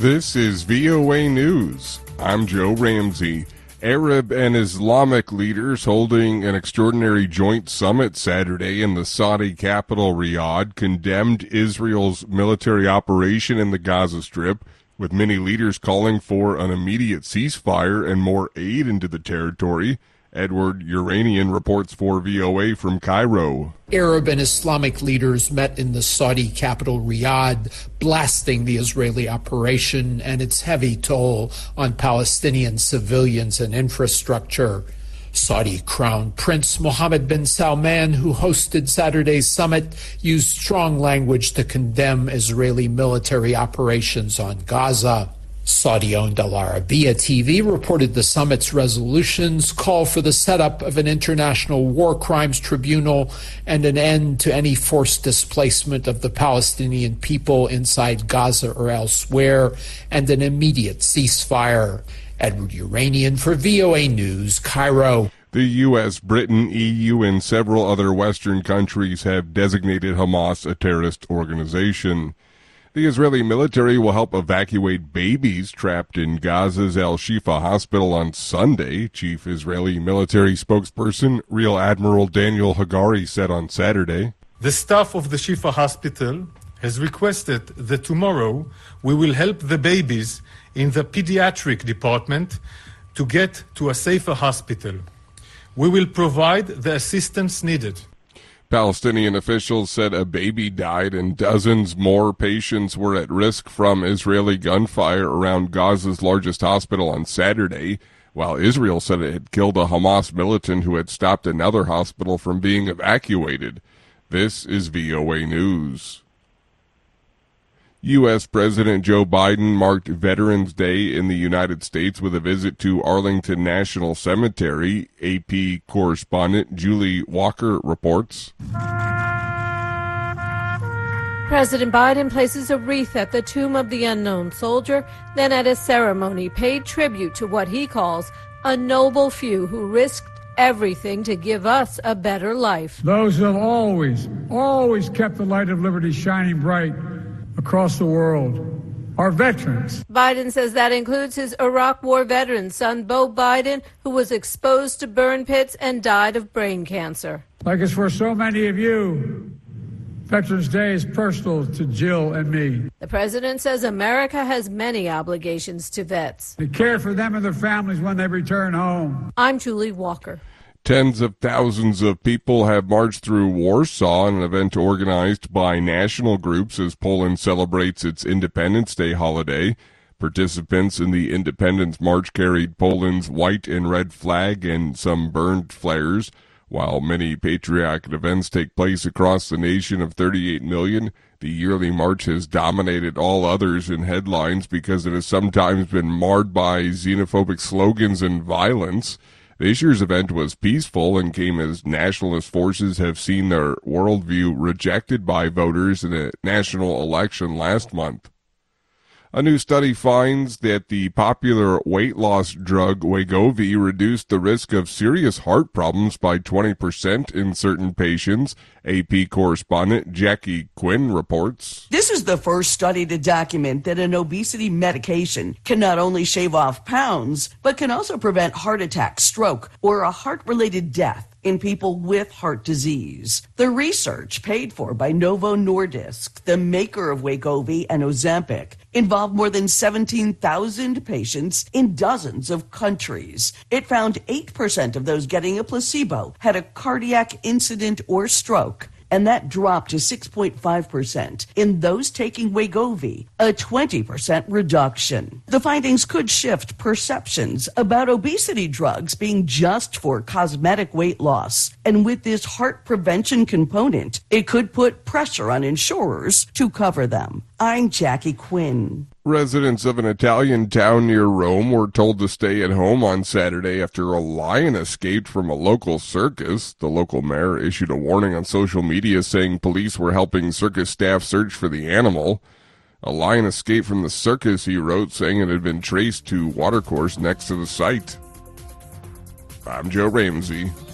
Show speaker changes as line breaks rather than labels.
This is VOA News. I'm Joe Ramsey. Arab and Islamic leaders holding an extraordinary joint summit Saturday in the Saudi capital Riyadh condemned Israel's military operation in the Gaza Strip, with many leaders calling for an immediate ceasefire and more aid into the territory. Edward Uranian reports for VOA from Cairo.
Arab and Islamic leaders met in the Saudi capital Riyadh, blasting the Israeli operation and its heavy toll on Palestinian civilians and infrastructure. Saudi Crown Prince Mohammed bin Salman, who hosted Saturday's summit, used strong language to condemn Israeli military operations on Gaza. Saudi-owned Al Arabiya TV reported the summit's resolutions call for the setup of an international war crimes tribunal and an end to any forced displacement of the Palestinian people inside Gaza or elsewhere, and an immediate ceasefire. Edward Uranian for VOA News, Cairo.
The U.S., Britain, EU, and several other Western countries have designated Hamas a terrorist organization. The Israeli military will help evacuate babies trapped in Gaza's Al-Shifa hospital on Sunday, Chief Israeli military spokesperson Rear Admiral Daniel Hagari said on Saturday.
The staff of the Shifa hospital has requested that tomorrow we will help the babies in the pediatric department to get to a safer hospital. We will provide the assistance needed.
Palestinian officials said a baby died and dozens more patients were at risk from Israeli gunfire around Gaza's largest hospital on Saturday, while Israel said it had killed a Hamas militant who had stopped another hospital from being evacuated. This is VOA News. U.S. President Joe Biden marked Veterans Day in the United States with a visit to Arlington National Cemetery. AP correspondent Julie Walker reports.
President Biden places a wreath at the tomb of the unknown soldier, then at a ceremony paid tribute to what he calls a noble few who risked everything to give us a better life.
Those who have always kept the light of liberty shining bright across the world are veterans.
Biden says that includes his Iraq War veteran son, Beau Biden, who was exposed to burn pits and died of brain cancer.
Like it's for so many of you, Veterans Day is personal to Jill and me.
The president says America has many obligations to vets.
To care for them and their families when they return home.
I'm Julie Walker.
Tens of thousands of people have marched through Warsaw in an event organized by national groups as Poland celebrates its Independence Day holiday. Participants in the Independence March carried Poland's white and red flag and some burned flares. While many patriotic events take place across the nation of 38 million, the yearly march has dominated all others in headlines because it has sometimes been marred by xenophobic slogans and violence. This year's event was peaceful and came as nationalist forces have seen their worldview rejected by voters in a national election last month. A new study finds that the popular weight loss drug Wegovy reduced the risk of serious heart problems by 20% in certain patients. AP correspondent Jackie Quinn reports.
This is the first study to document that an obesity medication can not only shave off pounds, but can also prevent heart attack, stroke, or a heart-related death in people with heart disease. The research, paid for by Novo Nordisk, the maker of Wegovy and Ozempic, involved more than 17,000 patients in dozens of countries. It found 8% of those getting a placebo had a cardiac incident or stroke, and that dropped to 6.5% in those taking Wegovy, a 20% reduction. The findings could shift perceptions about obesity drugs being just for cosmetic weight loss. And with this heart prevention component, it could put pressure on insurers to cover them. I'm Jackie Quinn.
Residents of an Italian town near Rome were told to stay at home on Saturday after a lion escaped from a local circus. The local mayor issued a warning on social media saying police were helping circus staff search for the animal. A lion escaped from the circus, he wrote, saying it had been traced to watercourse next to the site. I'm Joe Ramsey.